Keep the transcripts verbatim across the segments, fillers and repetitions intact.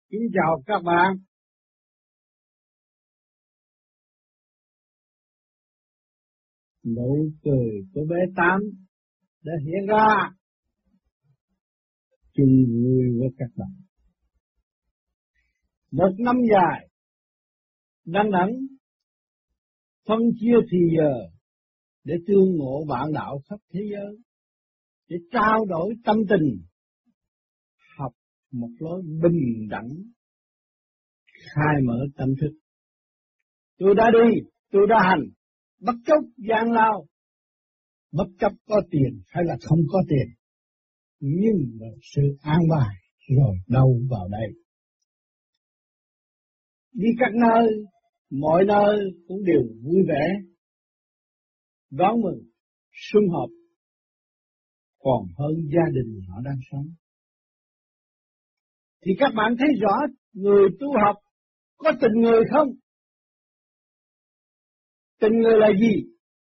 Kính chào các bạn. Nụ cười của bé Tám đã hiện ra chung vui với các bạn. Một năm dài đăng đẳng phân chia thì giờ để tương ngộ bạn đạo khắp thế giới, để trao đổi tâm tình, học một lối bình đẳng, khai mở tâm thức. Tôi đã đi, tôi đã hành, bất chấp gian lao, bất chấp có tiền hay là không có tiền, nhưng mà sự an bài rồi đâu vào đây. Đi các nơi, mọi nơi cũng đều vui vẻ, đón mừng, sum họp, còn hơn gia đình họ đang sống. Thì các bạn thấy rõ người tu học có tình người không? Tình người là gì?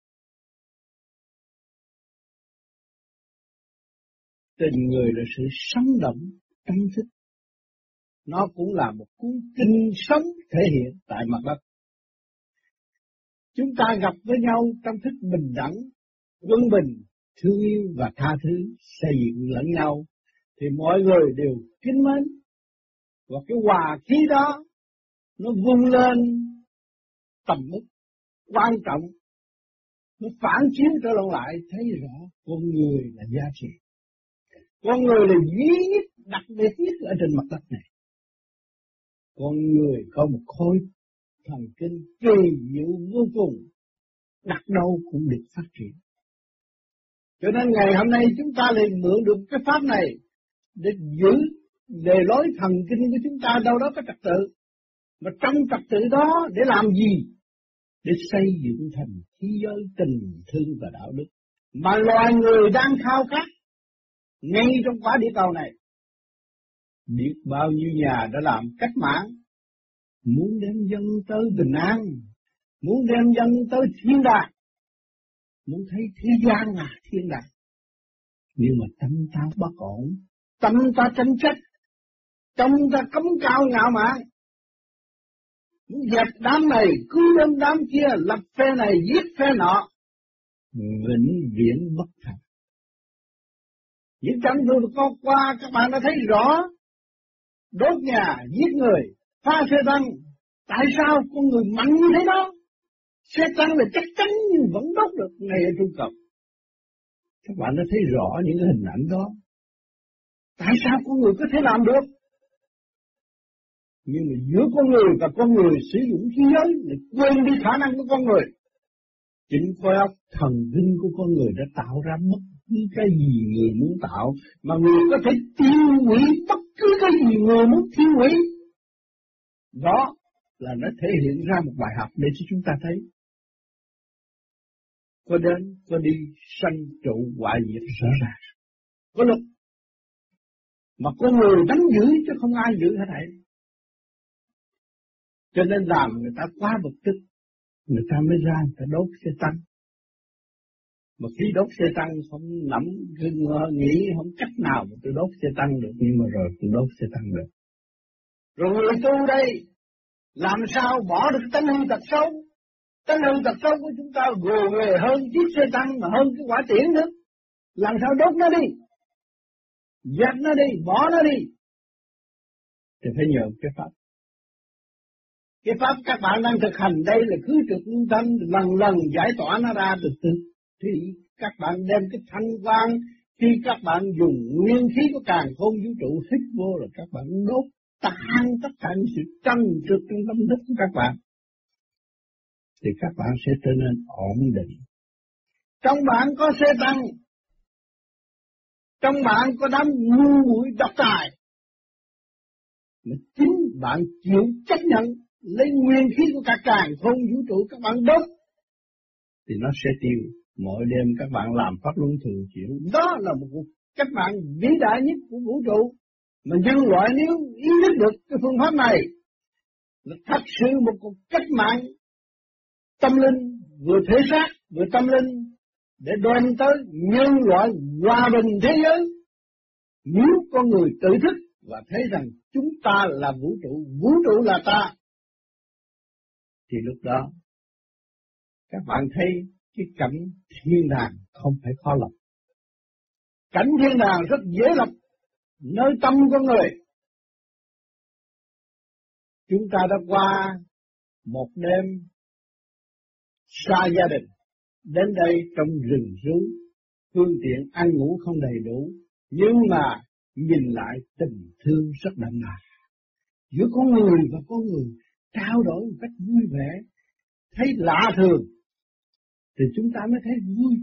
Tình người là sự sống động, tâm thức. Nó cũng là một cuốn kinh sống thể hiện tại mặt đất. Chúng ta gặp với nhau trong thức bình đẳng, quân bình, thương yêu và tha thứ, xây dựng lẫn nhau, thì mọi người đều kính mến. Và cái hòa khí đó, nó vun lên tầm mức quan trọng, nó phản chiếu trở lại thấy rõ con người là giá trị. Con người là duy nhất, đặc biệt nhất ở trên mặt đất này. Con người có một khối thần kinh kỳ diệu vô cùng, đặt đâu cũng được phát triển. Cho nên ngày hôm nay chúng ta liền mượn được cái pháp này để giữ lề lối thần kinh của chúng ta đâu đó có trật tự. Mà trong trật tự đó để làm gì? Để xây dựng thành thế giới tình thương và đạo đức mà loài người đang khao khát ngay trong quả địa cầu này. Biết bao nhiêu nhà đã làm cách mạng, muốn đem dân tới bình an, muốn đem dân tới thiên đàng, muốn thấy thế gian là thiên đàng. Nhưng mà tâm ta bất ổn, tâm ta tranh chấp, tâm ta cấm cao ngạo mạn, muốn dẹp đám này, cứu lên đám kia, lập phe này, giết phe nọ, vĩnh viễn bất thành. Những trận vừa có qua các bạn đã thấy rõ, đốt nhà, giết người, phá xe tăng. Tại sao con người mạnh như thế đó? Xe tăng là chắc chắn nhưng vẫn đốt được ngay ở Trung Cộng. Các bạn đã thấy rõ những cái hình ảnh đó. Tại sao con người có thể làm được? Nhưng mà giữa con người và con người sử dụng khí giới để quên đi khả năng của con người. Chính khối óc thần kinh của con người đã tạo ra bất cứ cái gì người muốn tạo, mà người có thể tiêu hủy bất cứ cái gì người muốn tiêu hủy. Đó là nó thể hiện ra một bài học để cho chúng ta thấy. Có đến, có đi, sanh trụ, hoại diệt rõ ràng. Có luật. Mà con người đánh giữ chứ không ai giữ hết thảy. Cho nên làm người ta quá bực tức, người ta mới ra người ta đốt xe tăng. Mà khi đốt xe tăng không nắm, nghĩ không cách nào mà tôi đốt xe tăng được, nhưng mà rồi tôi đốt xe tăng được. Rồi người tu đây, làm sao bỏ được tánh hư tật xấu? Tánh hư tật xấu của chúng ta gồ ghề hơn chiếc xe tăng mà hơn cái quả tiễn nữa. Làm sao đốt nó đi? Dẹp nó đi, bỏ nó đi. Thì phải nhờ cái pháp. Cái pháp các bạn đang thực hành đây là cứ trực lưu tâm, lần lần giải tỏa nó ra từ từ. Thì các bạn đem cái thanh quan, khi các bạn dùng nguyên khí của càn khôn vũ trụ hít vô là các bạn đốt tan tất cả những sự trăn trượt trong tâm thức của các bạn. Thì các bạn sẽ trở nên ổn định. Trong bạn có xe tăng, trong bạn có đám ngu muội độc tài, mà chính bạn chịu chấp nhận lấy nguyên khí của cả càn khôn vũ trụ các bạn đốt, thì nó sẽ tiêu. Mỗi đêm các bạn làm pháp luân thường chuyển. Đó là một cuộc cách mạng vĩ đại nhất của vũ trụ. Mà nhân loại nếu ý thức được cái phương pháp này, là thật sự một cuộc cách mạng tâm linh, vừa thể xác, vừa tâm linh, để đem tới nhân loại hòa bình thế giới. Nếu con người tự thức và thấy rằng chúng ta là vũ trụ, vũ trụ là ta, thì lúc đó các bạn thấy cái cảnh thiên đàng không phải khó lập. Cảnh thiên đàng rất dễ lập, nơi tâm con người. Chúng ta đã qua một đêm xa gia đình, đến đây trong rừng rú, phương tiện ăn ngủ không đầy đủ, nhưng mà nhìn lại tình thương rất đậm đà. Giữa con người và con người trao đổi một cách vui vẻ, thấy lạ thường, thì chúng ta mới thấy vui.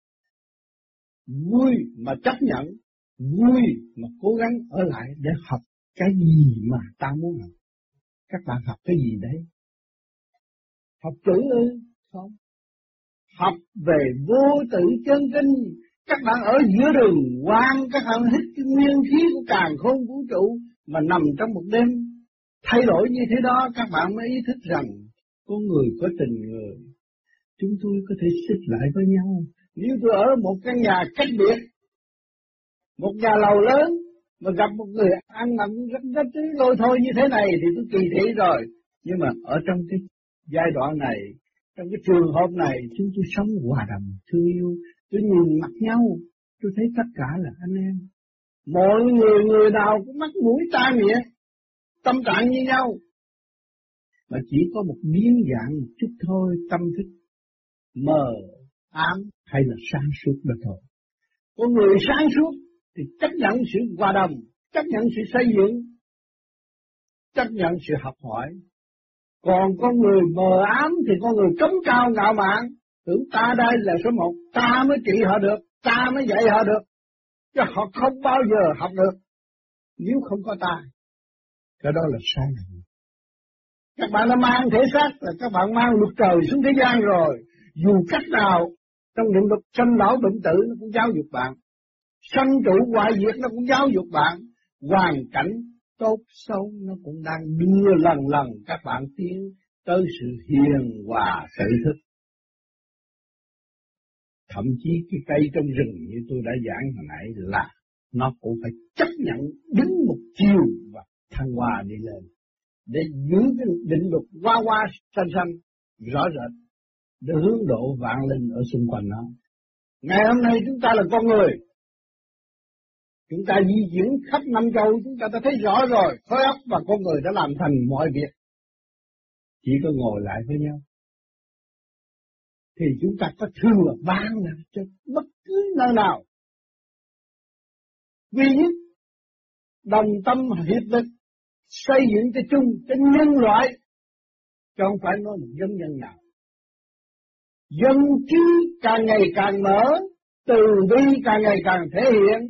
Vui mà chấp nhận, vui mà cố gắng ở lại để học cái gì mà ta muốn học. Các bạn học cái gì đấy? Học chữ ư? Không. Học về vô tự chân kinh. Các bạn ở giữa đường quang, các bạn hít cái nguyên khí của càn khôn vũ trụ mà nằm trong một đêm thay đổi như thế đó, các bạn mới ý thức rằng con người có tình người. Chúng tôi có thể xích lại với nhau. Nếu tôi ở một căn nhà cách biệt, một nhà lầu lớn, mà gặp một người ăn mặc rất rất lôi thôi như thế này thì tôi kỳ thị rồi. Nhưng mà ở trong cái giai đoạn này, trong cái trường hợp này, chúng tôi sống hòa đồng, thương yêu. Tôi nhìn mặt nhau, tôi thấy tất cả là anh em. Mọi người người nào cũng mắt mũi tai miệng, tâm trạng như nhau. Mà chỉ có một biến dạng một chút thôi, tâm thức mờ, ám hay là sáng suốt đó thôi. Con người sáng suốt thì chấp nhận sự hòa đồng, chấp nhận sự xây dựng, chấp nhận sự học hỏi. Còn con người mờ ám thì con người cống cao ngạo mạn, tưởng ta đây là số một, ta mới trị họ được, ta mới dạy họ được, chứ họ không bao giờ học được nếu không có ta. Cái đó là sai lầm. Các bạn đã mang thể xác là các bạn mang luật trời xuống thế gian rồi. Dù cách nào trong định luật sanh lão bệnh tử nó cũng giáo dục bạn, sanh trụ hoại diệt nó cũng giáo dục bạn, hoàn cảnh tốt xấu nó cũng đang đưa lần lần các bạn tiến tới sự hiền hòa tự thức. Thậm chí cái cây trong rừng như tôi đã giảng hồi nãy là nó cũng phải chấp nhận đứng một chiều và thăng hoa đi lên, để giữ cái định luật hoa hoa xanh xanh rõ rệt, để hướng độ vạn linh ở xung quanh nó. Ngày hôm nay chúng ta là con người, chúng ta di chuyển khắp năm châu, chúng ta đã thấy rõ rồi, khối óc và con người đã làm thành mọi việc. Chỉ có ngồi lại với nhau thì chúng ta có thừa ban làm cho bất cứ nơi nào. Vì nhất đồng tâm hiệp lực xây dựng cho chung, cho nhân loại, chứ không phải nói một dân nhân nào. Dân trí càng ngày càng mở, từ bi càng ngày càng thể hiện,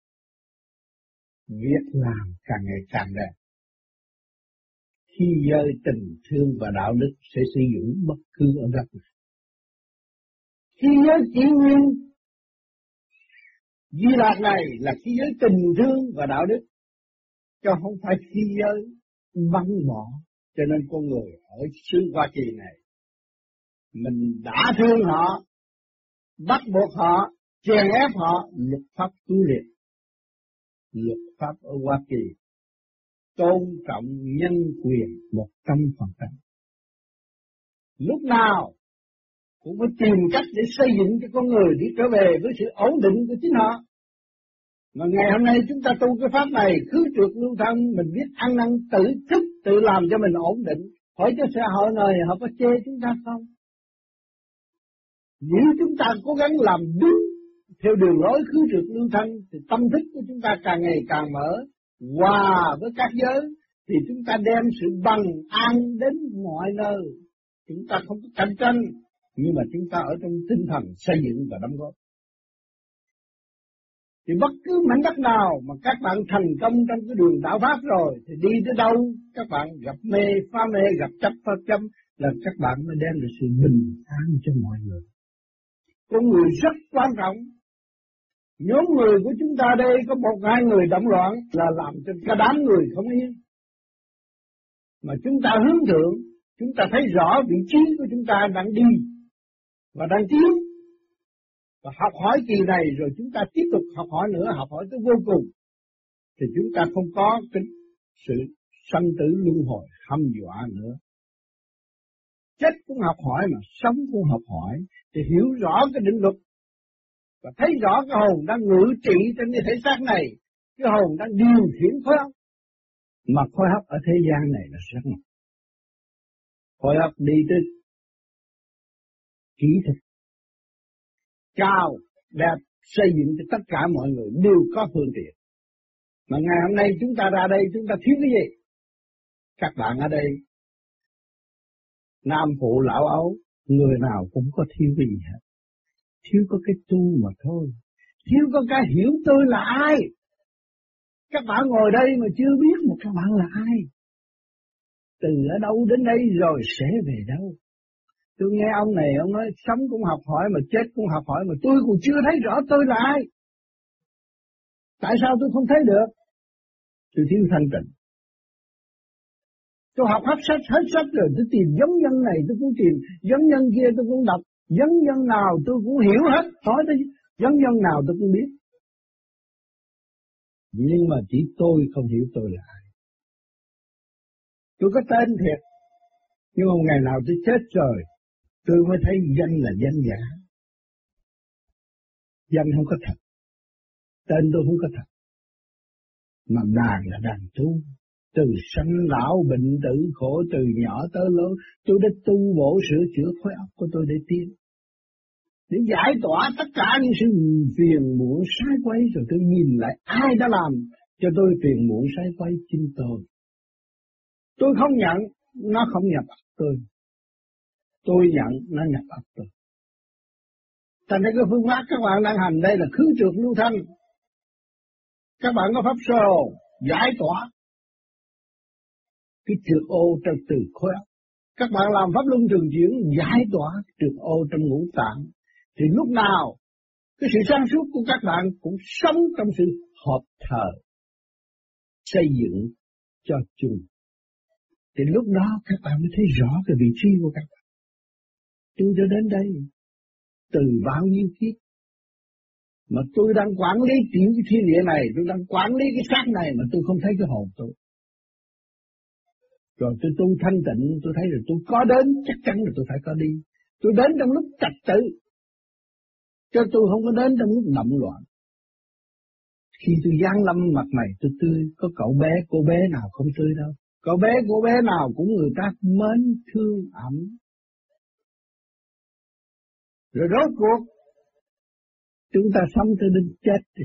việc làm càng ngày càng đẹp. Khi giới tình thương và đạo đức sẽ sử dụng bất cứ ở góc nào. Khi giới chỉ nguyên Di Lạc này là khi giới tình thương và đạo đức, chứ không phải khi giới vắng bỏ. Cho nên con người ở xứ Hoa Kỳ này, mình đã thương họ, bắt buộc họ, chèn ép họ, luật pháp cứu liệt. Luật pháp ở Hoa Kỳ tôn trọng nhân quyền một trăm phần trăm. Lúc nào cũng phải tìm cách để xây dựng cho con người đi trở về với sự ổn định của chính họ. Mà ngày hôm nay chúng ta tu cái pháp này, khứ trượt lưu thân, mình biết ăn năn tự thức, tự làm cho mình ổn định. Hỏi cho xã hội này họ có chê chúng ta không? Nếu chúng ta cố gắng làm đúng theo đường lối khứ trượt lưu thân, thì tâm thức của chúng ta càng ngày càng mở, hòa với các giới, thì chúng ta đem sự bằng an đến mọi nơi. Chúng ta không có cạnh tranh, nhưng mà chúng ta ở trong tinh thần xây dựng và đóng góp. Thì bất cứ mảnh đất nào mà các bạn thành công trong cái đường đạo pháp rồi, thì đi tới đâu các bạn gặp mê, phá mê, gặp chấp, phá chấp, là các bạn mới đem được sự bình an cho mọi người. Con người rất quan trọng. Nhóm người của chúng ta đây có một hai người động loạn là làm cho cả đám người không yên. Mà chúng ta hướng thượng, chúng ta thấy rõ vị trí của chúng ta đang đi và đang tiến. Và học hỏi kỳ này rồi chúng ta tiếp tục học hỏi nữa, học hỏi tới vô cùng. thì chúng ta không có cái sự sanh tử luân hồi hăm dọa nữa. Chết cũng học hỏi mà sống cũng học hỏi, thì hiểu rõ cái định luật và thấy rõ cái hồn đang ngự trị trên cái thể xác này, cái hồn đang điều khiển khối óc. Mà khối óc ở thế gian này là rất mạnh. Khối óc đi tới kỹ thuật cao, đẹp, xây dựng cho tất cả mọi người đều có phương tiện. Mà ngày hôm nay chúng ta ra đây chúng ta thiếu cái gì? Các bạn ở đây, nam phụ lão ấu, người nào cũng có thiếu cái gì hết. Thiếu có cái tu mà thôi. Thiếu có cái hiểu tôi là ai. Các bạn ngồi đây mà chưa biết một các bạn là ai. Từ ở đâu đến đây rồi sẽ về đâu. Tôi nghe ông này, ông nói sống cũng học hỏi mà chết cũng học hỏi mà tôi cũng chưa thấy rõ tôi là ai. Tại sao tôi không thấy được? Tôi thiếu thanh tịnh. Tôi học hết sách, hết sách rồi tôi tìm giống nhân này, tôi cũng tìm giống nhân kia, tôi cũng đọc. Giống nhân nào tôi cũng hiểu hết, nói tới giống nhân nào tôi cũng biết. Nhưng mà chỉ tôi không hiểu tôi là ai. Tôi có tên thiệt, nhưng mà ngày nào tôi chết rồi, tôi mới thấy danh là danh giả. Danh không có thật, tên tôi không có thật. Mà đàn là đàn tu, từ sanh lão bệnh tử khổ từ nhỏ tới lớn, tôi đã tu bổ sửa chữa khối óc của tôi để tiến. Để giải tỏa tất cả những sự phiền muộn sai quấy, rồi tôi nhìn lại ai đã làm cho tôi phiền muộn sai quấy, chính tôi. Tôi không nhận, nó không nhập ấp tôi. Tôi nhận, nó nhập ấp tôi. Thành ra cái phương pháp các bạn đang hành đây là khứ trượt lưu thanh. Các bạn có pháp sơ hồn giải tỏa cái trượt ô trong từ khối óc. Các bạn làm pháp luân thường chuyển giải tỏa trượt ô trong ngũ tạng. Thì lúc nào cái sự sáng suốt của các bạn cũng sống trong sự hợp thờ, xây dựng cho chung. Thì lúc đó các bạn mới thấy rõ cái vị trí của các bạn. Tôi đã đến đây từ bao nhiêu kiếp, mà tôi đang quản lý tiểu cái thiên địa này, tôi đang quản lý cái xác này mà tôi không thấy cái hồn tôi. Rồi tôi tu thanh tịnh, tôi thấy rồi tôi có đến, chắc chắn là tôi phải có đi. Tôi đến trong lúc trật tự, cho tôi không có đến trong lúc động loạn. Khi tôi giáng lâm mặt này tôi tươi, có cậu bé, cô bé nào không tươi đâu. Cậu bé, cô bé nào cũng người ta mến thương ẩm. Rồi rốt cuộc chúng ta sống tới đến chết thì,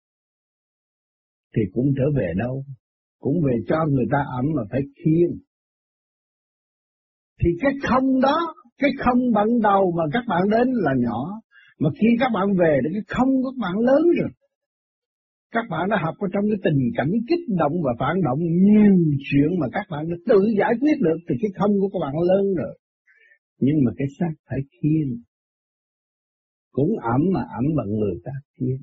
thì cũng trở về đâu, cũng về cho người ta ẩm mà phải khiêng. Thì cái không đó, cái không ban đầu mà các bạn đến là nhỏ, mà khi các bạn về thì cái không của các bạn lớn rồi. Các bạn đã học ở trong cái tình cảnh kích động và phản động nhiều chuyện mà các bạn đã tự giải quyết được, thì cái không của các bạn lớn rồi. Nhưng mà cái xác phải khiêng. Cũng ẩm mà ẩm bằng người ta khiêng.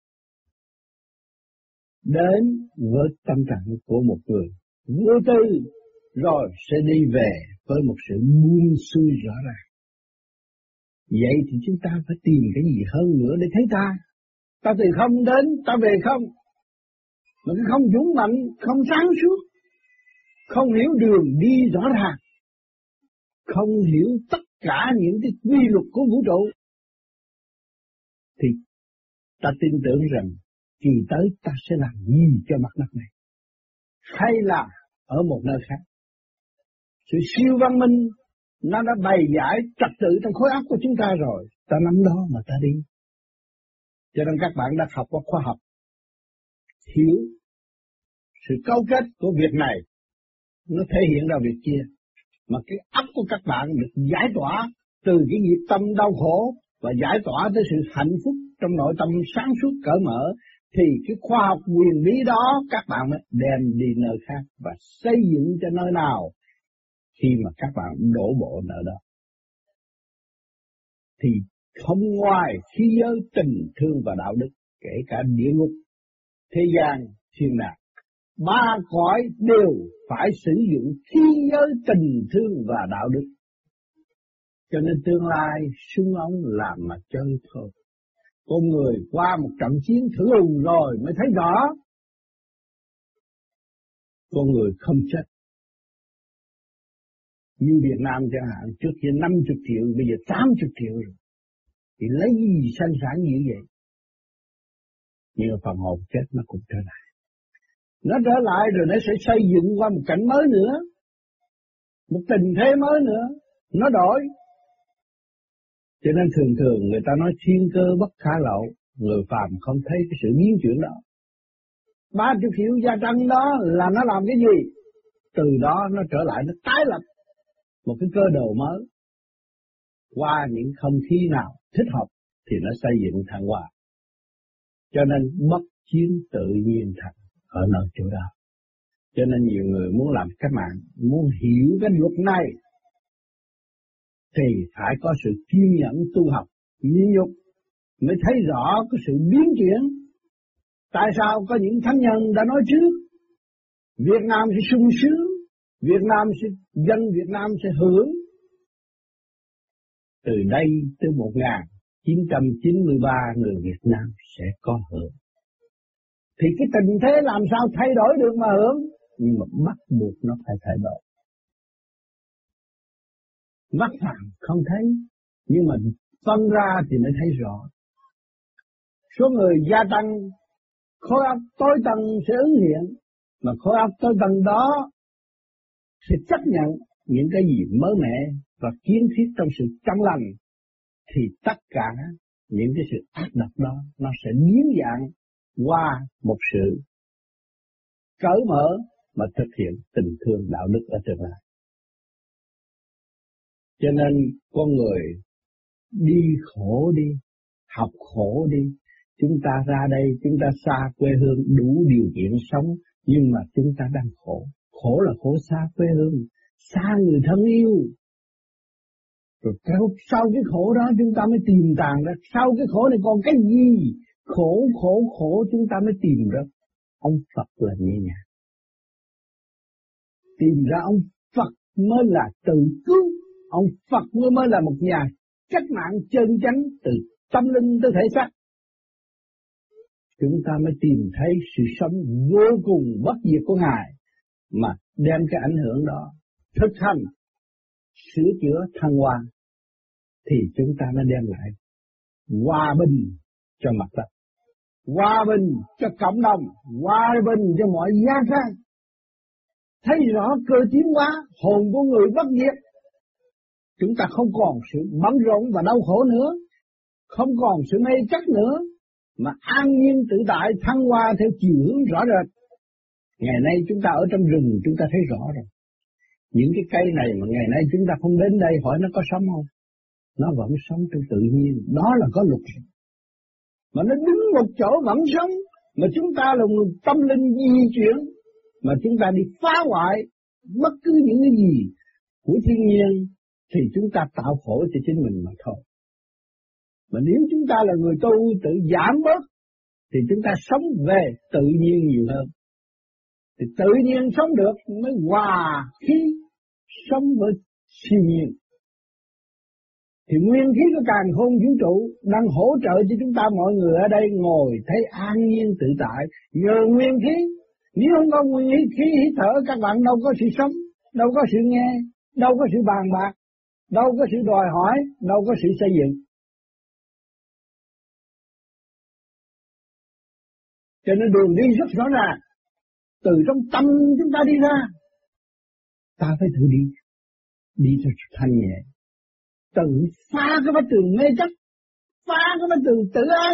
Đến với tâm trạng của một người vô tư, rồi sẽ đi về với một sự buông xuôi rõ ràng. Vậy thì chúng ta phải tìm cái gì hơn nữa để thấy ta. Ta từ không đến, ta về không. Mà cái không dũng mạnh, không sáng suốt, không hiểu đường đi rõ ràng, không hiểu tất cả những cái quy luật của vũ trụ, thì ta tin tưởng rằng kỳ tới ta sẽ làm gì cho mặt đất này, hay là ở một nơi khác. Sự siêu văn minh nó đã bày giải trật tự trong khối óc của chúng ta rồi, ta nắm đó mà ta đi. Cho nên các bạn đã học qua khoa học, hiểu sự câu kết của việc này, nó thể hiện ra việc kia. Mà cái óc của các bạn được giải tỏa từ cái nghiệp tâm đau khổ và giải tỏa tới sự hạnh phúc trong nội tâm sáng suốt cởi mở, thì cái khoa học quyền bí đó các bạn mới đem đi nơi khác và xây dựng cho nơi nào khi mà các bạn đổ bộ nơi đó. Thì không ngoài khí giới tình thương và đạo đức, kể cả địa ngục, thế gian, thiên đàng, ba cõi đều phải sử dụng khí giới tình thương và đạo đức. Cho nên tương lai súng ống làm mà chơi thôi. Con người qua một trận chiến thử hùng rồi mới thấy rõ. con người không chết. Như Việt Nam chẳng hạn, trước kia năm mươi triệu, bây giờ tám mươi triệu rồi. Thì lấy gì sanh sản như vậy? Nhưng phần hồn chết nó cũng trở lại. Nó trở lại rồi nó sẽ xây dựng qua một cảnh mới nữa. Một tình thế mới nữa. Nó đổi. Cho nên thường thường người ta nói thiên cơ bất khả lậu. Người phàm không thấy cái sự biến chuyển đó. Ba triệu triệu gia tăng đó là nó làm cái gì? Từ đó nó trở lại, nó tái lập một cái cơ đồ mới. Qua những không khí nào thích hợp thì nó xây dựng thăng hoa. Cho nên bất chiến tự nhiên thành ở nơi chỗ đó. Cho nên nhiều người muốn làm cách mạng, muốn hiểu cái luật này thì phải có sự kiên nhẫn tu học, nhịn nhục mới thấy rõ cái sự biến chuyển. Tại sao có những thánh nhân đã nói trước Việt Nam sẽ sung sướng, Việt Nam sẽ, dân Việt Nam sẽ hưởng. Từ đây tới một nghìn chín trăm chín mươi ba người Việt Nam sẽ có hưởng. Thì cái tình thế làm sao thay đổi được mà hưởng? Nhưng mà bắt buộc nó phải thay đổi. Mắt phàm không thấy, nhưng mà phân ra thì mới thấy rõ. Số người gia tăng, khối óc tối tân sẽ ứng hiện, mà khối óc tối tân đó sẽ chấp nhận những cái gì mới mẻ và kiến thiết trong sự trong lành, thì tất cả những cái sự ác độc đó nó sẽ biến dạng qua một sự cởi mở mà thực hiện tình thương đạo đức ở tương lai. Cho nên con người đi khổ đi, học khổ đi. Chúng ta ra đây, chúng ta xa quê hương đủ điều kiện sống, nhưng mà chúng ta đang khổ. Khổ là khổ xa quê hương, xa người thân yêu. Rồi sau cái khổ đó chúng ta mới tìm tàng ra, sau cái khổ này còn cái gì? Khổ, khổ, khổ chúng ta mới tìm ra. Ông Phật là nhẹ nhàng. Tìm ra ông Phật mới là tự cứu. Ông Phật mới mới là một nhà cách mạng chân chánh từ tâm linh tới thể xác. Chúng ta mới tìm thấy sự sống vô cùng bất diệt của Ngài, mà đem cái ảnh hưởng đó thực hành sửa chữa thăng hoa, thì chúng ta mới đem lại hòa bình cho mặt đất, hòa bình cho cộng đồng, hòa bình cho mọi gia can. Thấy rõ cơ tiến hóa, hồn của người bất diệt. Chúng ta không còn sự bận rộn và đau khổ nữa, không còn sự mê chấp nữa, mà an nhiên tự tại thăng hoa theo chiều hướng rõ rệt. Ngày nay chúng ta ở trong rừng chúng ta thấy rõ rồi. Những cái cây này mà ngày nay chúng ta không đến đây hỏi nó có sống không? Nó vẫn sống trong tự nhiên, đó là có luật. Mà nó đứng một chỗ vẫn sống, mà chúng ta là một tâm linh di chuyển, mà chúng ta đi phá hoại bất cứ những cái gì của thiên nhiên, thì chúng ta tạo khổ cho chính mình mà thôi. Mà nếu chúng ta là người tu tự giảm bớt, thì chúng ta sống về tự nhiên nhiều hơn. Thì tự nhiên sống được mới hòa khí sống với siêu nhiên. Thì nguyên khí của càn khôn vũ trụ đang hỗ trợ cho chúng ta mọi người ở đây ngồi thấy an nhiên tự tại nhờ nguyên khí. Nếu không có nguyên khí hít thở, các bạn đâu có sự sống, đâu có sự nghe, đâu có sự bàn bạc, đâu có sự đòi hỏi, đâu có sự xây dựng. Cho nên đường đi rất rõ ràng. Từ trong tâm chúng ta đi ra, ta phải thử đi, đi cho thanh nhẹ. Tự phá cái vách tường mê chấp, phá cái vách tường tự ái,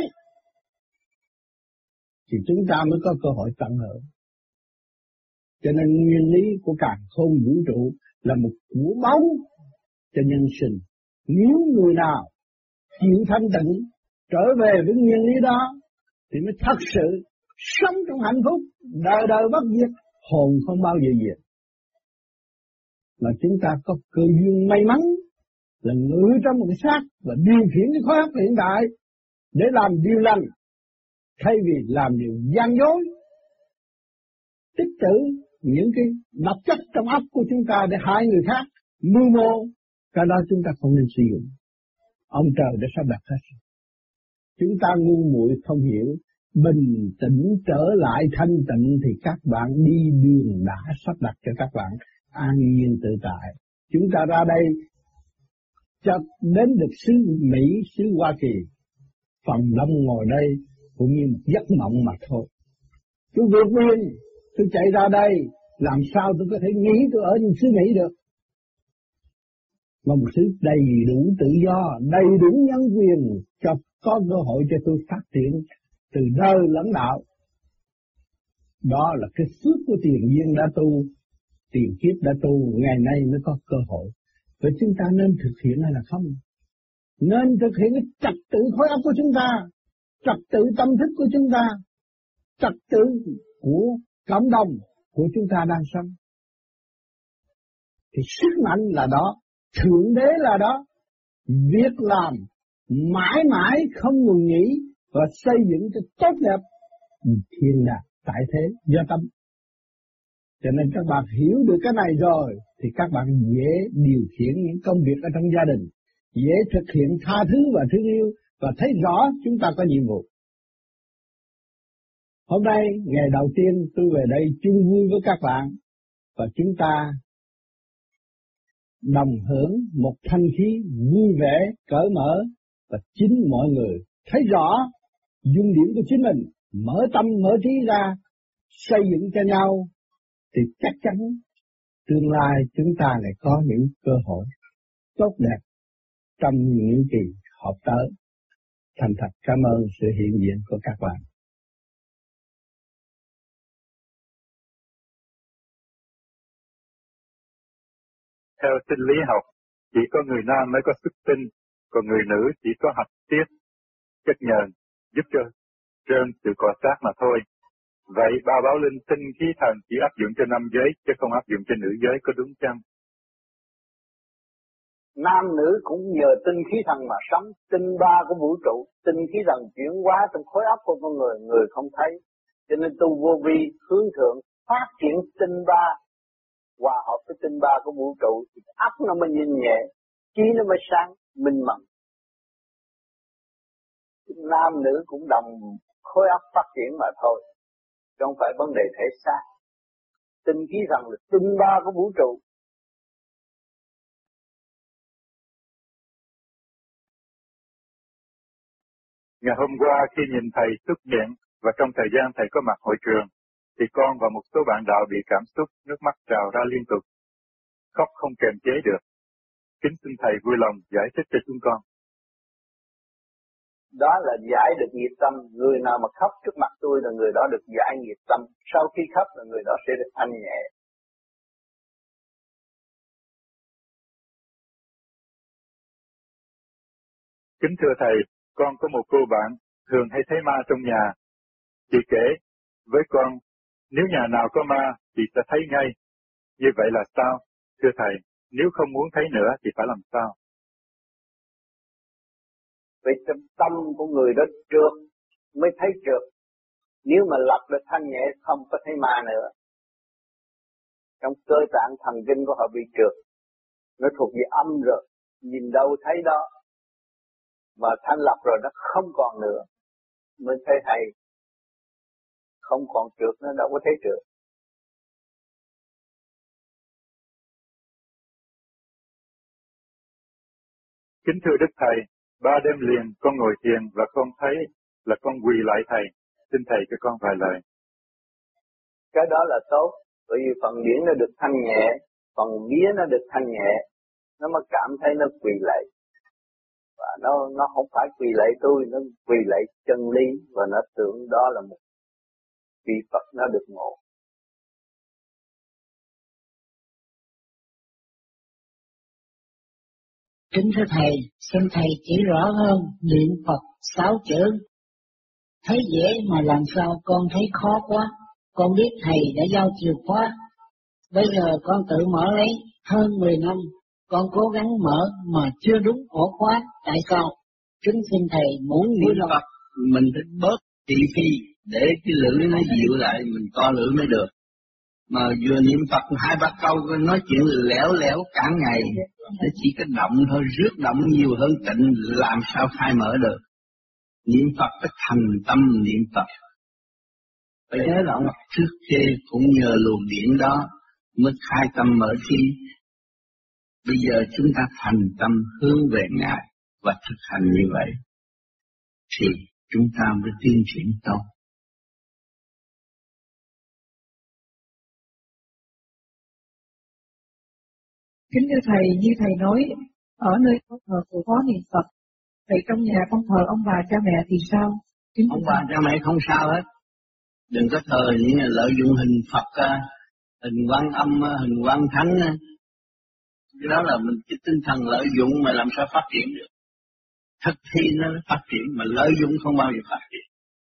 thì chúng ta mới có cơ hội tận hưởng. Cho nên nguyên lý của càn khôn vũ trụ là một của báu cho nhân sinh. Nếu người nào chịu thanh tịnh trở về với nguyên lý đó, thì mới thật sự sống trong hạnh phúc, đời đời bất diệt, hồn không bao giờ diệt. Mà chúng ta có cơ duyên may mắn là ngự trong một cái xác và điều khiển cái khối óc hiện tại để làm điều lành, thay vì làm điều gian dối, tích trữ những cái độc chất trong óc của chúng ta để hại người khác, mưu mô. Cái đó chúng ta không nên sử dụng. Ông trời đã sắp đặt hết. Chúng ta ngu muội không hiểu, bình tĩnh trở lại thanh tịnh thì các bạn đi đường đã sắp đặt cho các bạn an nhiên tự tại. Chúng ta ra đây cho đến được xứ Mỹ, xứ Hoa Kỳ, phần đông ngồi đây cũng như một giấc mộng mà thôi. Tôi vượt biên, tôi chạy ra đây, làm sao tôi có thể nghĩ tôi ở xứ Mỹ được? Mà một xứ đầy đủ tự do, đầy đủ nhân quyền, cho có cơ hội cho tôi phát triển từ đời lẫn đạo. Đó là cái phước của tiền duyên đã tu, tiền kiếp đã tu, ngày nay mới có cơ hội. Vậy chúng ta nên thực hiện hay là không? Nên thực hiện cái trật tự khối óc của chúng ta, trật tự tâm thức của chúng ta, trật tự của cộng đồng của chúng ta đang sống. Thì sức mạnh là đó, thượng đế là đó, việc làm mãi mãi không ngừng nghỉ và xây dựng cho tốt đẹp thiên đàng tại thế do tâm. Cho nên các bạn hiểu được cái này rồi thì các bạn dễ điều khiển những công việc ở trong gia đình, dễ thực hiện tha thứ và thương yêu và thấy rõ chúng ta có nhiệm vụ. Hôm nay ngày đầu tiên tôi về đây chung vui với các bạn và chúng ta đồng hưởng một thanh khí vui vẻ, cởi mở và chính mọi người thấy rõ dung điểm của chính mình, mở tâm mở trí ra xây dựng cho nhau thì chắc chắn tương lai chúng ta lại có những cơ hội tốt đẹp trong những kỳ họp tới. Thành thật cảm ơn sự hiện diện của các bạn. Theo sinh lý học, chỉ có người nam mới có xuất tinh, còn người nữ chỉ có hạch tiết, chất nhờn, giúp cho trơn sự cọ sát mà thôi. Vậy ba báo linh tinh khí thần chỉ áp dụng cho nam giới, chứ không áp dụng cho nữ giới, có đúng chăng? Nam nữ cũng nhờ tinh khí thần mà sống, tinh ba của vũ trụ, tinh khí thần chuyển hóa trong khối óc của con người, người không thấy. Cho nên tu vô vi hướng thượng phát triển tinh ba, hòa hợp với tinh ba của vũ trụ thì óc nó mới nhìn nhẹ, trí nó mới sáng, minh mẫn. Nam nữ cũng đồng khối óc phát triển mà thôi, không phải vấn đề thể xác. Tinh khí thần là tinh ba của vũ trụ. Ngày hôm qua khi nhìn thầy xuất hiện và trong thời gian thầy có mặt hội trường, thì con và một số bạn đạo bị cảm xúc, nước mắt trào ra liên tục, khóc không kềm chế được. Kính xin thầy vui lòng giải thích cho chúng con. Đó là giải được nghiệp tâm. Người nào mà khóc trước mặt tôi là người đó được giải nghiệp tâm. Sau khi khóc là người đó sẽ được thanh nhẹ. Kính thưa thầy, con có một cô bạn thường hay thấy ma trong nhà. Chị kể với con, nếu nhà nào có ma chị sẽ thấy ngay. Như vậy là sao? Thưa thầy, nếu không muốn thấy nữa thì phải làm sao? Vì trong tâm của người đó trượt mới thấy trượt. Nếu mà lập được thanh nhẹ không có thấy ma nữa. Trong cơ tạng thần kinh của họ bị trượt. Nó thuộc về âm rồi. Nhìn đâu thấy đó. Mà thanh lập rồi nó không còn nữa. Mới thấy hay. Không còn trượt nó đâu có thấy trượt. Kính thưa Đức Thầy, ba đêm liền con ngồi thiền và con thấy là con quỳ lại Thầy. Xin Thầy cho con vài lời. Cái đó là tốt, bởi vì phần điển nó được thanh nhẹ, phần vía nó được thanh nhẹ, nó mới cảm thấy nó quỳ lạy. Và nó nó không phải quỳ lạy tôi, nó quỳ lạy chân lý và nó tưởng đó là một vị Phật nó được ngộ. Kính thưa Thầy, xin Thầy chỉ rõ hơn niệm Phật sáu chữ. Thấy dễ mà làm sao con thấy khó quá. Con biết Thầy đã giao chìa khóa. Bây giờ con tự mở lấy hơn mười năm. Con cố gắng mở mà chưa đúng ổ khóa. Tại sao? Kính xin Thầy muốn niệm Phật mình phải bớt thị phi để cái lưỡi nó dịu lại, mình co lưỡi mới được. Mà vừa niệm Phật hai ba câu nói chuyện lẻo lẻo cả ngày, nó chỉ có động thôi, rước động nhiều hơn tịnh, làm sao khai mở được. Niệm Phật phải thành tâm niệm Phật. Phải nhớ là ông trước kia cũng nhờ luồng điện đó mới khai tâm mở trí. Bây giờ chúng ta thành tâm hướng về Ngài và thực hành như vậy thì chúng ta mới tiến triển tốt. Kính thưa Thầy, như Thầy nói, ở nơi con thờ của có niệm Phật, vậy trong nhà con thờ ông bà cha mẹ thì sao? Kính ông bà cha mẹ không sao hết. Đừng có thờ những lợi dụng hình Phật, hình Quan Âm, hình Quan Thánh. Cái đó là mình cái tinh thần lợi dụng mà làm sao phát triển được. Thực thi nó phát triển, mà lợi dụng không bao giờ phát triển.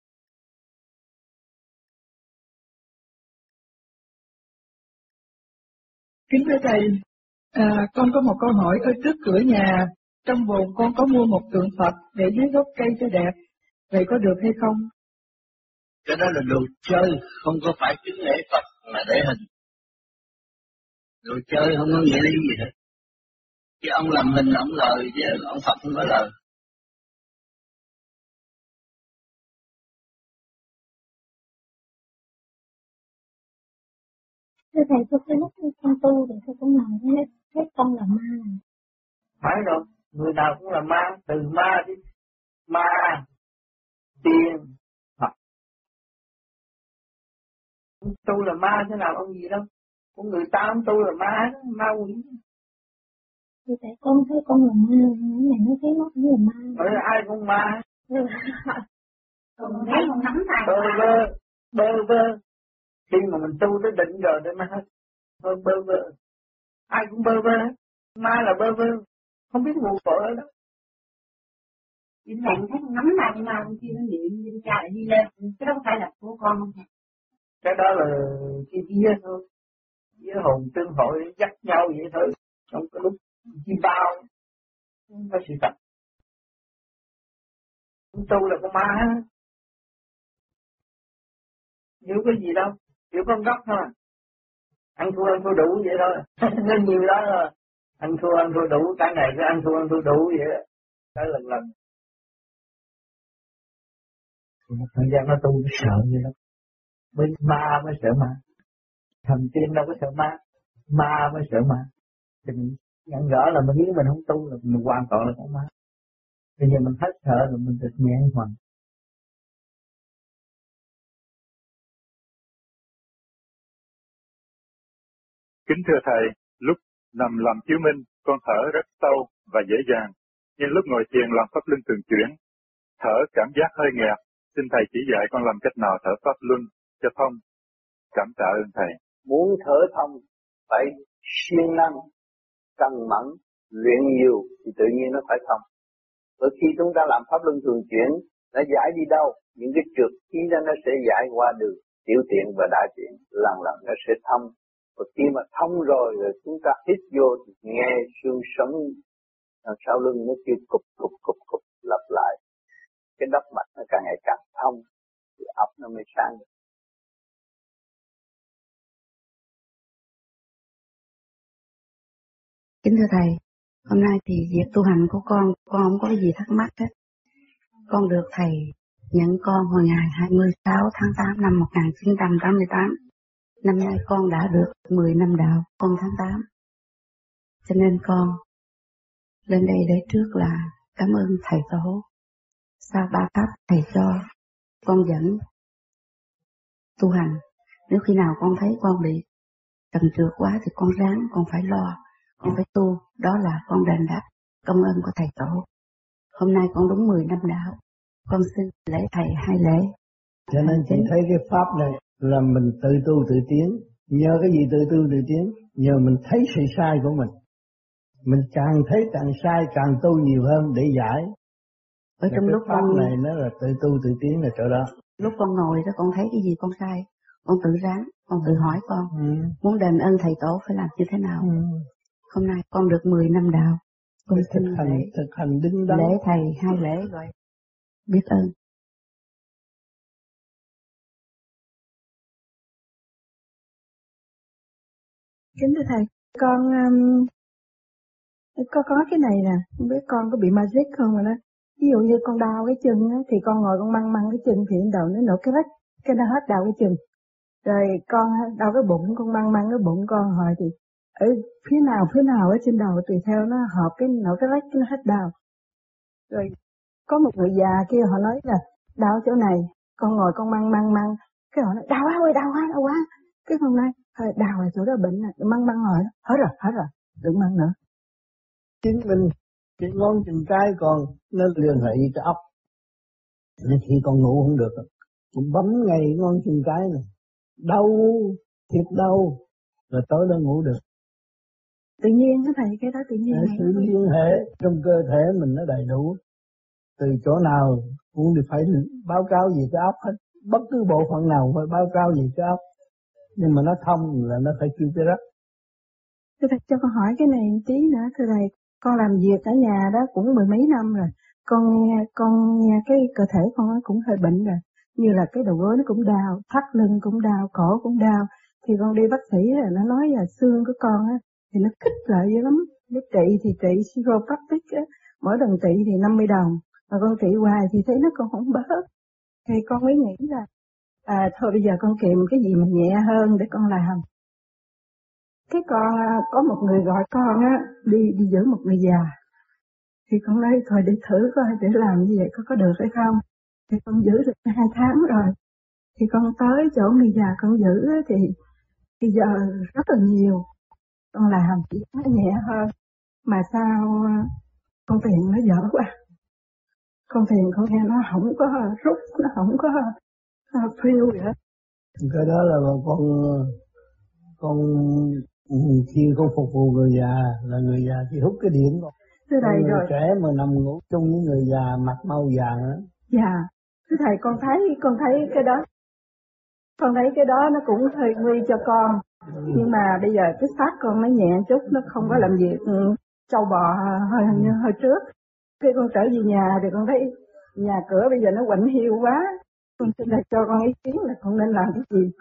Kính thưa Thầy, à, con có một câu hỏi. Ở trước cửa nhà, trong vườn con có mua một tượng Phật để dưới gốc cây cho đẹp. Vậy có được hay không? Cái đó là đồ chơi, không có phải kính lễ Phật mà để hình. Đồ chơi không có nghĩa lý gì hết. Chứ ông làm hình, ông lời, chứ ông Phật không có lời. Thưa Thầy, tôi thấy lúc con tu thì tôi cũng làm hết, hết con là ma. Phải rồi, người nào cũng là ma, từ ma đi, ma, tiền, Phật. Tu là ma thế nào ông gì đâu, của người ta ông tu là ma, ma quỷ. Thì tại con thấy con là ma, cái này nó thấy nó cũng là ma. Bởi vì ai cũng ma. Còn thấy không nắm tay. Bơ vơ, bơ vơ. Khi mà mình tu tới định rồi để mà hết, thôi bơ vơ. Ai cũng bơ vơ, ma là bơ vơ, không biết nguồn cội ở đâu. Chính là thấy nắm tay với ma, con kia nó niệm, trên cha lại đi lên, cái đó không phải là của con không hả? Cái đó là chi vía thôi, vía hồn tương hội dắt nhau vậy thôi, trong cái lúc chi bao, không có sự thật. Tu là con ma hết. Hiểu cái gì đâu, hiểu con gốc thôi. Ăn thua ăn thua đủ vậy thôi, nên nhiều đó rồi. Ăn thua ăn thua đủ, cái này cứ ăn thua ăn thua đủ vậy đó. Cái lần lần. Một thời gian nó tu nó sợ vậy đó. Bên ma mới sợ ma. Thần tiên đâu có sợ ma. Ma mới sợ ma. Thì mình nhận rõ là mình nếu mình không tu là mình hoàn toàn là con ma. Bây giờ mình hết sợ rồi mình được nhẹ hoàn. Kính thưa Thầy, lúc nằm làm chiếu minh, con thở rất sâu và dễ dàng. Nhưng lúc ngồi thiền làm pháp luân thường chuyển, thở cảm giác hơi nghẹt. Xin Thầy chỉ dạy con làm cách nào thở pháp luân cho thông. Cảm tạ ơn Thầy. Muốn thở thông, phải siêng năng, căng mẫn, luyện nhiều thì tự nhiên nó phải thông. Bởi khi chúng ta làm pháp luân thường chuyển, nó giải đi đâu? Những cái trượt khí đó nó sẽ giải qua đường tiểu tiện và đại tiện, lần lần nó sẽ thông. Và khi mà thông rồi, rồi chúng ta hít vô thì nghe xương sống đằng sau lưng nó kêu cục cục cục cục lặp lại. Cái đốc mạch nó càng ngày càng thông, thì óc nó mới sáng được. Kính thưa Thầy, hôm nay thì việc tu hành của con, con không có cái gì thắc mắc hết. Con được Thầy nhận con hồi ngày hai mươi sáu tháng tám năm một nghìn chín trăm tám mươi tám. Năm nay con đã được mười năm đạo, con tháng tám. Cho nên con lên đây để trước là cảm ơn Thầy Tổ. Sau ba pháp Thầy cho con dẫn tu hành. Nếu khi nào con thấy con bị trần trượt quá thì con ráng, con phải lo, con phải tu. Đó là con đền đáp công ơn của Thầy Tổ. Hôm nay con đúng mười năm đạo, con xin lễ Thầy hai lễ. Cho nên chị thấy cái pháp này là mình tự tu tự tiến. Nhờ cái gì tự tu tự tiến? Nhờ mình thấy sự sai của mình. Mình càng thấy càng sai, càng tu nhiều hơn để giải. Ở trong lúc pháp con này nó là tự tu tự tiến là chỗ đó. Lúc con ngồi đó con thấy cái gì con sai, con tự ráng, con tự hỏi con, ừ. muốn đền ơn Thầy Tổ phải làm như thế nào. Ừ. Hôm nay con được mười năm đạo, con để xin thực hành, lễ, thực hành đứng đắn. Lễ Thầy hai lễ rồi, biết ơn. Kính thưa Thầy, con um, có có cái này nè, không biết con có bị magic không rồi đó. Ví dụ như con đau cái chân á, thì con ngồi con măng măng cái chân thì đầu nó nổi cái rách, cái nó hết đau cái chân. Rồi con đau cái bụng, con măng măng cái bụng con hồi thì ở phía nào phía nào ở trên đầu tùy theo nó hợp cái nổi cái rách, nó hết đau. Rồi có một người già kia họ nói là đau chỗ này, con ngồi con măng măng măng, cái họ nói đau quá ơi, đau quá, đau quá. Cái con nói thôi đau là chỗ đó bệnh nè, măng măng rồi, hết rồi, hết rồi, đừng măng nữa. Chính mình cái ngón chân cái còn nó liên hệ cái óc, nên khi con ngủ không được, cũng bấm ngay ngón chân cái này, đau, thiệt đau, rồi tối đó ngủ được. Tự nhiên cái thầy, cái đó tự nhiên. Để sự liên hệ trong cơ thể mình nó đầy đủ, từ chỗ nào cũng phải báo cáo gì cái óc hết, bất cứ bộ phận nào phải báo cáo gì cái óc, nhưng mà nó thông là nó phải kêu cái rắc. Thưa thầy cho con hỏi cái này một tí nữa, thưa thầy, con làm việc ở nhà đó cũng mười mấy năm rồi, con nghe con nghe cái cơ thể con nó cũng hơi bệnh rồi, như là cái đầu gối nó cũng đau, thắt lưng cũng đau, cổ cũng đau, thì con đi bác sĩ là nó nói là xương của con á thì nó kích lại dữ lắm, nó trị thì trị chiropractic á, mỗi lần trị thì năm mươi đồng, mà con trị hoài thì thấy nó còn không bớt, thì con mới nghĩ là à thôi bây giờ con kìm cái gì mà nhẹ hơn để con làm. Cái con có một người gọi con á đi đi giữ một người già, thì con nói thôi để thử coi để làm như vậy có có được hay không. Thì con giữ được hai tháng rồi, thì con tới chỗ người già con giữ á, thì bây giờ rất là nhiều, con làm chỉ nó nhẹ hơn, mà sao con tiền nó dở quá, con tiền con nghe nó không có rút, nó không có uh, phiêu vậy. Cái đó là con con khi con phục vụ người già là người già thì hút cái điện con. Thưa thầy người rồi. trẻ mà nằm ngủ chung với người già mặt mau vàng á. Dạ, thưa thầy con thấy con thấy cái đó, con thấy cái đó nó cũng hơi nguy cho con, ừ. Nhưng mà bây giờ cái xác con nó nhẹ chút, nó không có làm việc ừ, trâu bò hơi như ừ. hơi trước. Khi con trở về nhà thì con thấy nhà cửa bây giờ nó quạnh hiu quá, con xin thầy cho con ý kiến là con nên làm cái gì?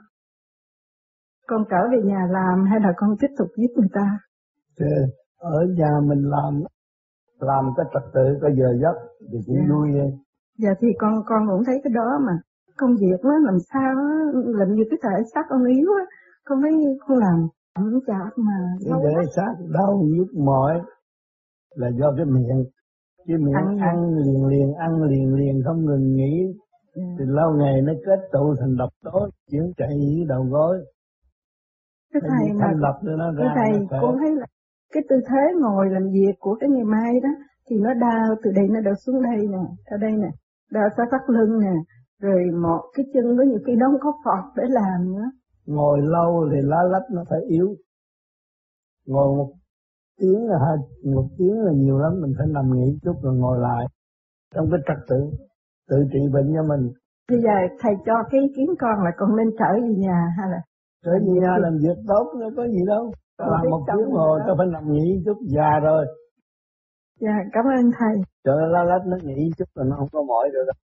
Con trở về nhà làm hay là con tiếp tục giúp người ta? Thì ở nhà mình làm làm cái trật tự, cái giờ giấc thì cũng yeah. vui vậy. Dạ thì con con cũng thấy cái đó mà công việc nó làm sao nó làm như cái thể xác con yếu á, con thấy con làm chậm chạp mà cái để xác đau nhức mỏi là do cái miệng, cái miệng ăn, ăn liền liền ăn liền liền không ngừng nghỉ, yeah. Thì lâu ngày nó kết tụ thành độc tố chuyển chạy với đầu gối. Cái thầy mà lập nó cái ra, thầy nó con thấy là cái tư thế ngồi làm việc của cái ngày mai đó thì nó đau từ đây nó đau xuống đây nè, ở đây nè, đau sát thắt lưng nè, rồi một cái chân có nhiều khi nó không có phọt để làm nữa. Ngồi lâu thì lá lách nó phải yếu, ngồi một tiếng là hai một tiếng là nhiều lắm, mình phải nằm nghỉ chút rồi ngồi lại trong cái trật tự tự trị bệnh cho mình. Bây giờ thầy cho cái ý kiến con là con nên trở về nhà hay là trở về nhà làm việc tốt, nó có gì đâu. Làm một tiếng hồ tao phải nằm nghỉ chút, già rồi. Dạ cảm ơn thầy. Cho nó lá lách nó nghỉ chút là nó không có mỏi được đâu.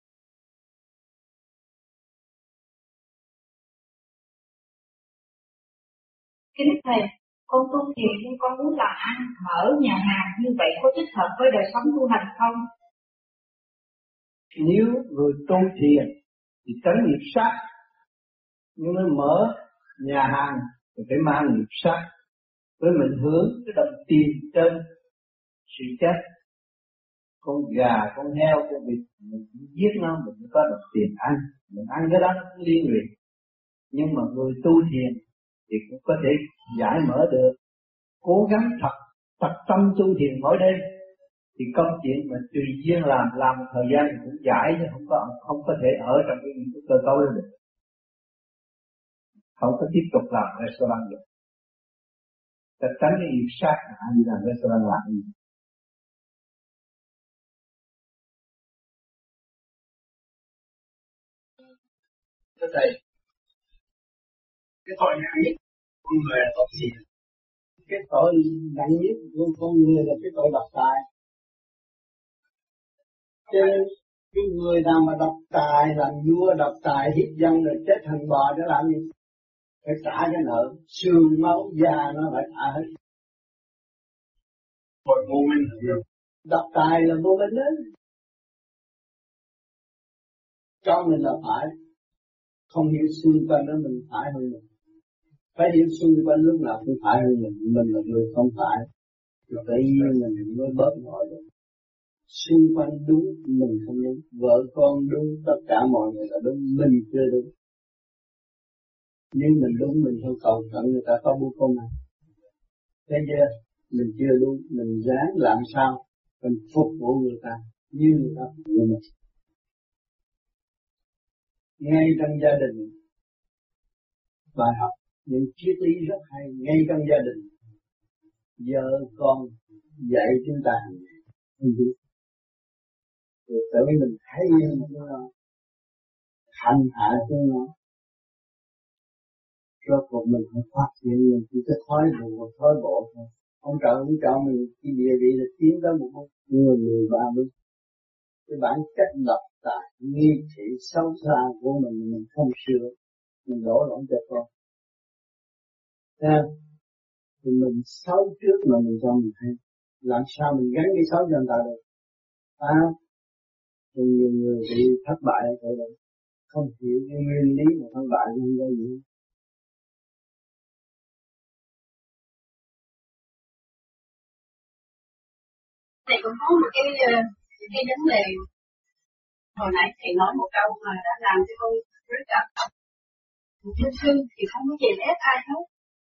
Kính thầy, con tu thiền nhưng con muốn làm ăn mở nhà hàng, như vậy có thích hợp với đời sống tu hành không? Nếu người tu thiền thì tránh nghiệp sát, nhưng mà mở nhà hàng thì phải mang nghiệp sát, với mình hướng cái đồng tiền trên sự chết. Con gà, con heo, con vịt mình giết nó mình mới có đồng tiền ăn, mình ăn cái đó nó cũng liên lụy. Nhưng mà người tu thiền thì cũng có thể giải mở được, cố gắng thật tập tâm tu thiền mỗi đêm thì công chuyện mà tùy duyên làm làm một thời gian thì cũng giải, chứ không có không có thể ở trong cái những cái cơ cấu đó được, không có tiếp tục làm restaurant được. Ta tránh cái nghiệp sát là đi làm restaurant làm gì. Thưa thầy, cái tội nặng nhất con người là tội gì? Cái tội nặng nhất của con người là cái tội độc tài. Cho nên cái người nào mà độc tài, làm vua độc tài, hiếp dân rồi chết thành bò để làm gì? Phải trả cái nợ, xương máu da nó phải trả hết. Tội vô minh. Độc tài là vô minh đó. cho mình là phải, không hiểu xung quanh đó mình phải hơn mình. Phải hiểu xung quanh lúc nào cũng phải hơn mình, mình là người không phải. Rồi tự nhiên mình mới bớt mọi được. Xung quanh đúng, mình không đúng. Vợ con đúng, tất cả mọi người là đúng, mình chưa đúng. Nhưng mình đúng, mình không cầu cận người ta có bố công này. Thế chưa? Mình chưa đúng, mình ráng làm sao mình phục vụ người ta như người ta phục vụ mình. Ngay trong gia đình, bài học những triết lý rất hay. Ngay trong gia đình, vợ con dạy chúng ta hành vi. Rồi tự mình thấy chúng nó hành hạ chúng nó, rốt cuộc mình phải phát hiện mình chỉ có thói bộ và thói bộ thôi. Ông trời cũng cho mình cái địa vị là tiến tới một bước, nhưng mà mười ba bước. Cái bản chất độc tài, nghi thị, xấu xa của mình mình không sửa, mình đổ lỗi cho con. Thế thì mình xấu trước mà mình cho mình thấy, làm sao mình gắn cái xấu cho người ta được? À, thì nhiều người bị thất bại ở chỗ đó, không hiểu cái nguyên lý mà thất bại không có gì. Thầy cũng có một cái cái vấn đề hồi nãy thầy nói một câu mà đã làm cho tôi rất cảm động. Thư sư thì không có chèn ép ai hết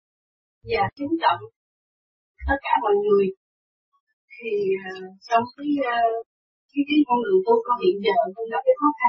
và kính trọng tất cả mọi người. Thì uh, trong cái uh, cái cái con đường tu con hiện giờ con gặp cái khó khăn.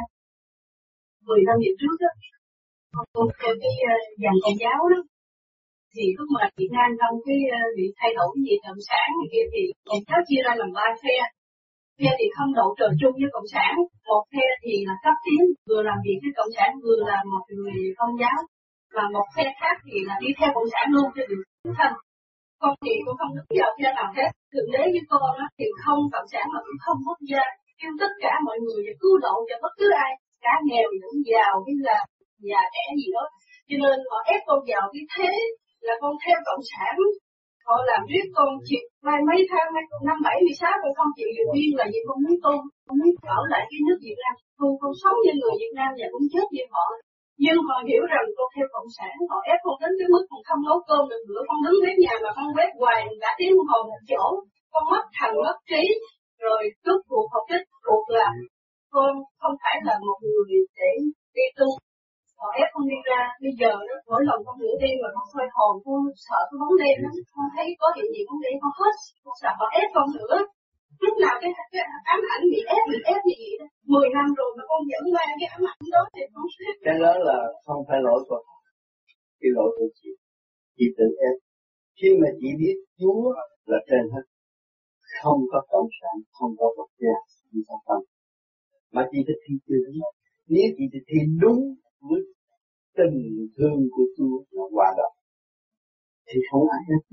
Mười năm về trước đó, con tu theo cái uh, dàn Công giáo đó, thì lúc mà Việt Nam trong cái bị uh, thay đổi gì cộng sản này kia thì Công giáo chia ra làm ba phe. Phe thì không đậu trời chung với cộng sản, một phe thì là cấp tiến vừa làm việc với cộng sản vừa là một người Công giáo, và một phe khác thì là đi theo cộng sản luôn cho được thân. Con thì cũng không thích vào phe nào hết. Thượng đế với con á thì không cộng sản mà cũng không quốc gia, kêu tất cả mọi người để cứu độ cho bất cứ ai, cả nghèo lẫn giàu hay là già trẻ gì đó. Cho nên họ ép con vào cái thế là con theo cộng sản. Họ làm riết con chịu mai mấy tháng, mấy năm bảy mươi sáu con không chịu được viên là vì con muốn tu, con muốn ở lại cái nước Việt Nam, tu con sống như người Việt Nam và cũng chết như họ. Nhưng họ hiểu rằng con theo cộng sản, họ ép con đến cái mức con không nấu cơm được nữa, con đứng bếp nhà mà con bếp hoài cả tiếng đồng hồ một chỗ, con mất thần mất trí, rồi cướp cuộc học tích cuộc là con không phải là một người để đi tu. Họ ép con đi ra, bây giờ đó, mỗi lần con nửa đêm mà con soi hồn, con sợ cái bóng đêm đó, con thấy có chuyện gì bóng đêm con hết, con sợ họ ép con nữa. Lúc nào cái, cái ám ảnh bị ép, bị ép như vậy đó, mười năm rồi mà con vẫn mang cái ám ảnh đó thì con sẽ... Cái đó là không phải lỗi con, cái lỗi của chị, chị tự ép. Khi mà chị biết Chúa là trên hết, không có cộng sản, không có quốc gia, không có tâm, mà chị thực thi chưa đúng. Nếu chị thực thi đúng với tình thương của Chúa là hòa đồng, thì không ai hết.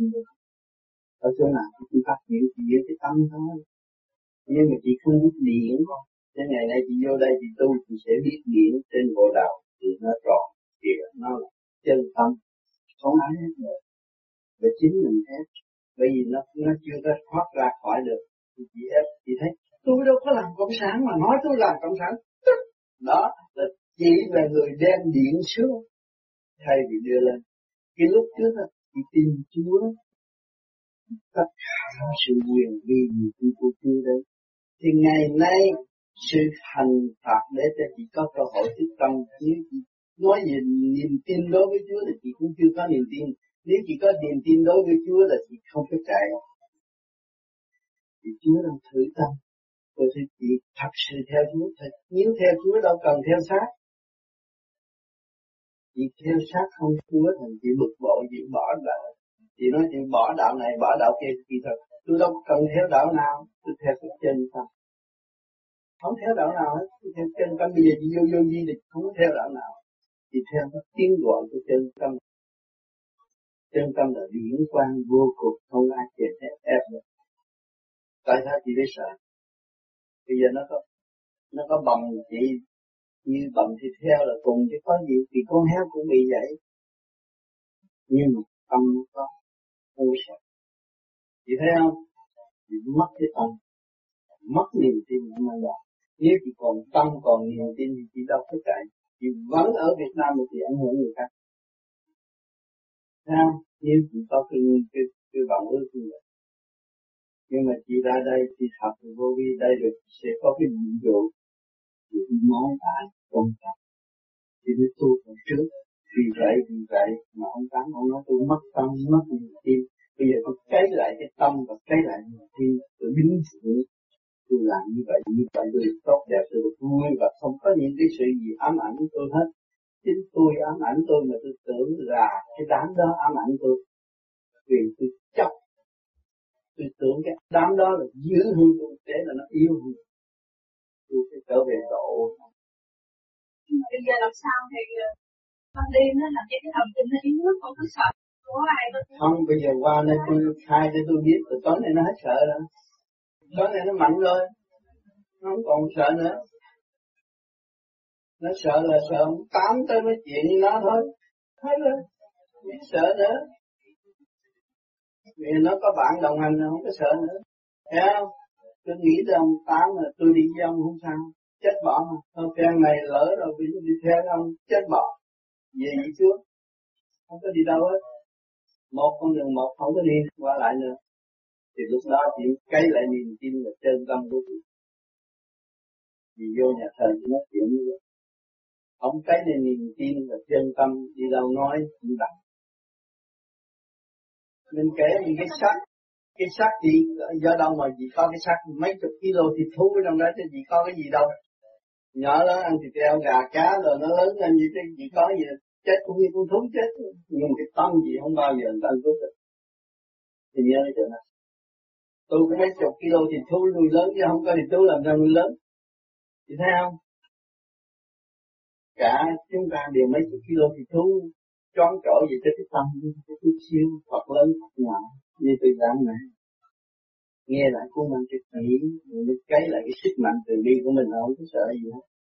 Ở chỗ nào chị phát hiện chị với cái tâm thôi. Nhưng mà chị không biết điện, thế ngày nay chị vô đây chị tu, chị sẽ biết điện trên bộ đạo, thì nó tròn kìa, nó là chân tâm, không ai hết nữa. Và chính mình hết, bởi vì nó nó chưa có thoát ra khỏi được. Thì chị ép, chị thấy tôi đâu có làm cộng sản mà nói tôi làm cộng sản. Đó là chỉ là người đem điện xuống thay vì đưa lên. Cái lúc trước đó, chị tin Chúa, tất cả sự quyền vi của Chúa đấy. Thì ngày nay sự hành phạt để cho chị có cơ hội tiếp tâm. Nếu chị nói về niềm tin đối với Chúa thì chị cũng chưa có niềm tin. Nếu chị có niềm tin đối với Chúa là chị không có chạy. Thì Chúa đang thử tâm. Rồi thì chị thật sự theo Chúa. Thật nếu theo Chúa đâu cần theo sát. Chị theo sát không Chúa thì chị bực bội, chị bỏ đạo. Chị nói chị bỏ đạo này, bỏ đạo kia. Chị thật, tôi đâu cần theo đạo nào. Tôi theo cái chân tâm. Không theo đạo nào hết. Tôi theo chân tâm. Bây giờ chị vô vô gì thì không theo đạo nào. Chị theo cái tiếng gọi của chân tâm. Chân tâm là điển quang vô cùng, không ai chèn ép được. Tại sao chị biết sợ? Bây giờ nó có nó có bồng chị như bồng thịt heo là cùng chứ có gì, thì con heo cũng bị vậy. Nhưng mà tâm nó có vô sợ. Chị thấy không? Chị mất cái tâm, mất niềm tin nó là. Nếu chị còn tâm còn niềm tin thì chị đâu có chạy. Chị vẫn ở Việt Nam mà chị ảnh hưởng người khác. Sao? Nếu chị có cái cái cái vọng ước như vậy. Nhưng mà chị ra đây chị học thì vô vi đây rồi sẽ có cái nhiệm vụ chị nói lại công tác. Chị biết tu từ trước. Vì vậy, vì vậy mà ông Tám ông nói tôi mất tâm, mất niềm tin. Bây giờ tôi cấy lại cái tâm và cấy lại niềm tin. Tôi đứng sự tôi làm như vậy, như vậy tôi được tốt đẹp, tôi được vui và không có những cái sự gì ám ảnh tôi hết. Chính tôi ám ảnh tôi mà tôi tưởng là cái đám đó ám ảnh tôi. Vì tôi chấp, tôi tưởng cái đám đó là dữ hơn tôi, thế là nó yêu hơn. Tôi phải trở về độ. Bây giờ làm sao thì ban đêm nó làm cho cái thần kinh nó yếu nước, không có sợ có ai đâu. Không, bây giờ qua đây tôi khai cho tôi biết, từ tối nay nó hết sợ rồi. Tối nay nó mạnh rồi, nó không còn sợ nữa. Nó sợ là sợ ông Tám tới nói chuyện với nó thôi. Hết rồi, không sợ nữa. Vì nó có bạn đồng hành nó không có sợ nữa. Thấy không? Tôi nghĩ tới ông Tám là tôi đi với ông không sao. Chết bỏ mà. Thôi phen này lỡ rồi vì đi theo ông chết bỏ. Về gì trước. Không có đi đâu hết. Một con đường một không có đi qua lại nữa. Thì lúc đó chỉ cấy lại niềm tin và chân tâm của chị. Vì vô nhà thờ chỉ nói chuyện như vậy. Ông cấy lại niềm tin và chân tâm đi đâu nói cũng đặng. Mình kể những cái xác. Cái xác gì do đâu mà chỉ có cái xác mấy chục kilo thịt thú ở trong đó chứ chỉ có cái gì đâu. Nhỏ lớn ăn thịt heo gà cá rồi nó lớn lên như thế chỉ có gì chết cũng như con thú chết. Nhưng cái tâm gì không bao giờ người ta rút được. Thì nhớ cái chuyện này. Tôi có mấy chục kilo thịt thú nuôi lớn chứ không có thịt thú làm sao nuôi lớn. Chị thấy không? Cả chúng ta đều mấy chục kilo thịt thú trón trội gì tới cái tâm cái chút xíu hoặc lớn hoặc nhỏ như tôi giảng này. Nghe lại của mình trực nghĩ, mình cấy lại cái sức mạnh từ bi của mình không có sợ gì hết.